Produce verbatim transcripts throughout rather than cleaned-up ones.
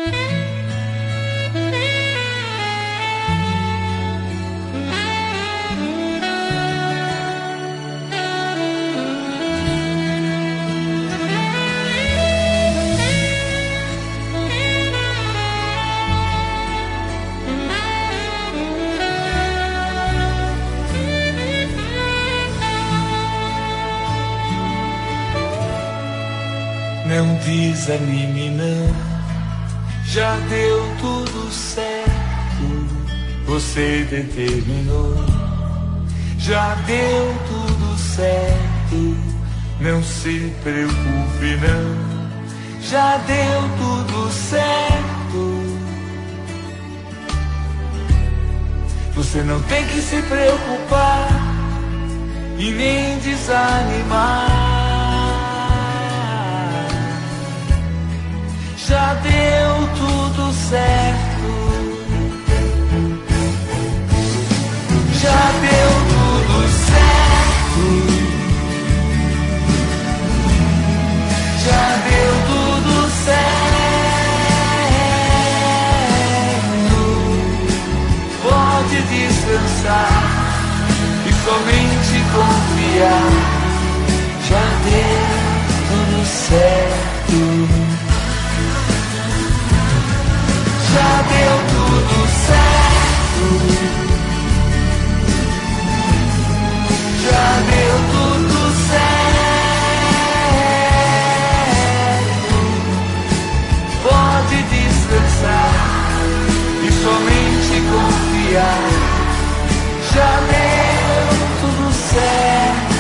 Não desanime não, já deu tudo certo, você determinou. Já deu tudo certo, não se preocupe não, já deu tudo certo. Você não tem que se preocupar e nem desanimar. Já deu tudo certo, já deu tudo certo, já deu tudo certo. Pode descansar e somente confiar. Já deu tudo certo. Já deu tudo certo, já deu tudo certo. Pode descansar e somente confiar. Já deu tudo certo.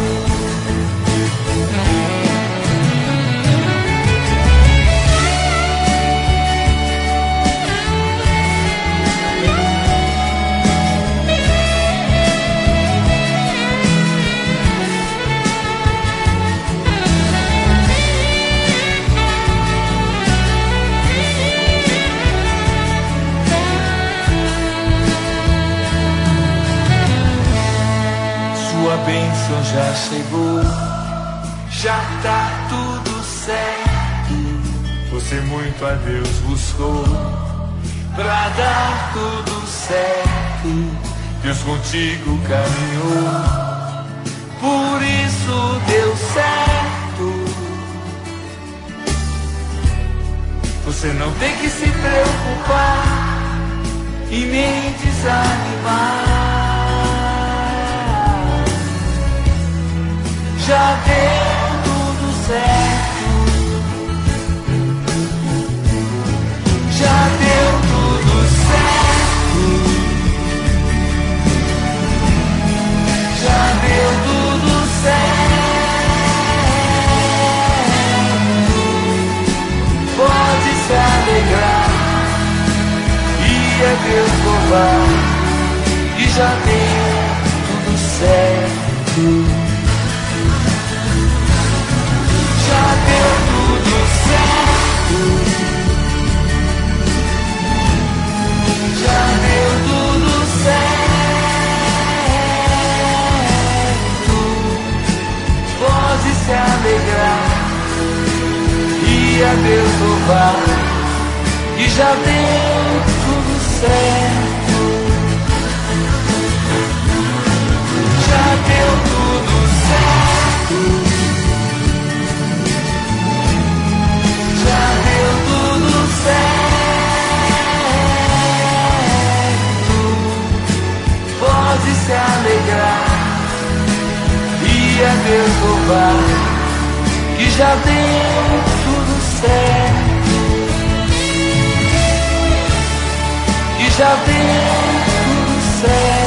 Sua bênção já chegou, já tá tudo certo. Você muito a Deus buscou pra dar tudo certo. Deus contigo caminhou, por isso deu certo. Você não tem que se preocupar e nem desanimar. Já deu tudo certo, já deu tudo certo, já deu tudo certo. Pode se alegrar e a Deus louvar, e já deu tudo certo. Já deu tudo certo, já deu tudo certo. Pode se alegrar e a Deus louvar, e já deu tudo certo. Já deu tudo certo. Já deu tudo certo. Pode se alegrar e a Deus louvar, que já deu tudo certo. E já deu tudo certo.